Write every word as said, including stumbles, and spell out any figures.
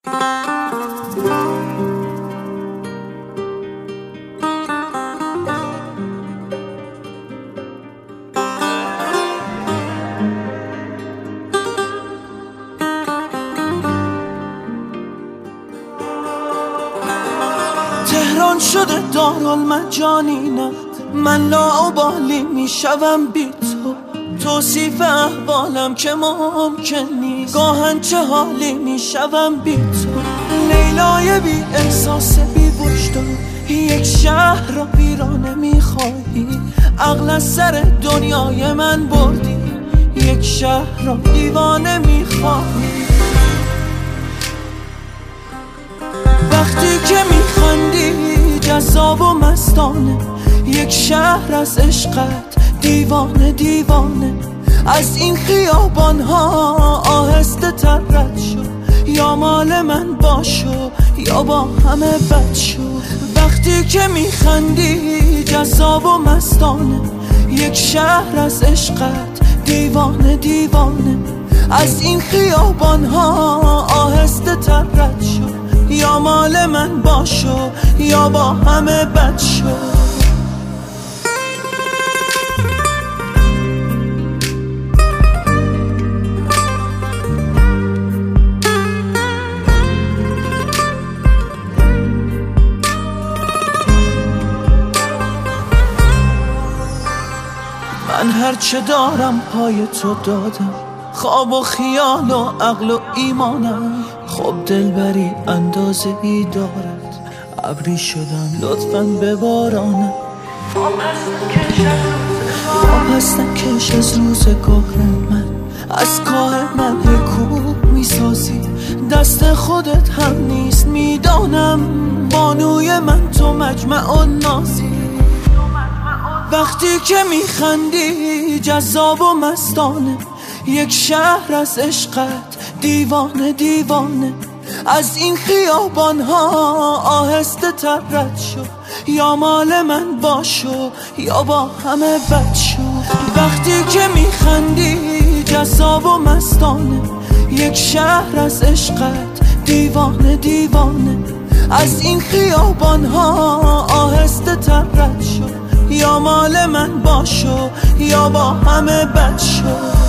تهران شده دارالمجانینم، من لاابالی میشوم بی تو. توصیف احوالم که ممکن نیست، گاهن چه حالی میشوم بی تو. لیلای بی احساس بی وجدان، یک شهر را ویرانه میخواهی. عقل از سر دنیای من بردی، یک شهر را دیوانه میخواهی. وقتی که میخندی جذاب و مستانه، یک شهر از عشقت دیوانه دیوانه. از این خیابان ها آهسته تر رد شو، یا مال من باشو یا با همه بد شو. وقتی که میخندی جذاب و مستانه، یک شهر از عشقت دیوانه دیوانه. از این خیابان ها آهسته تر رد شو، یا مال من باشو یا با همه بد شو. من هرچه دارم پای تو دادم، خواب و خیال و عقل و ایمانم. خب دلبری اندازه ای دارد، ابری شدم لطفاً ببارانم. خواب هستم کش از روزگار من، از کار من حکوب میسازی. دست خودت هم نیست میدانم، بانوی من تو مجمع و نازی. وقتی که میخندی جذاب و مستانه، یک شهر از عشقت دیوانه دیوانه. از این خیابان ها آهسته تر رد شو، یا مال من باشو یا با همه بد شو. وقتی که میخندی جذاب و مستانه، یک شهر از عشقت دیوانه دیوانه. از این خیابان ها آهسته تر رد شو، یا مال من باشو یا با همه بد شو.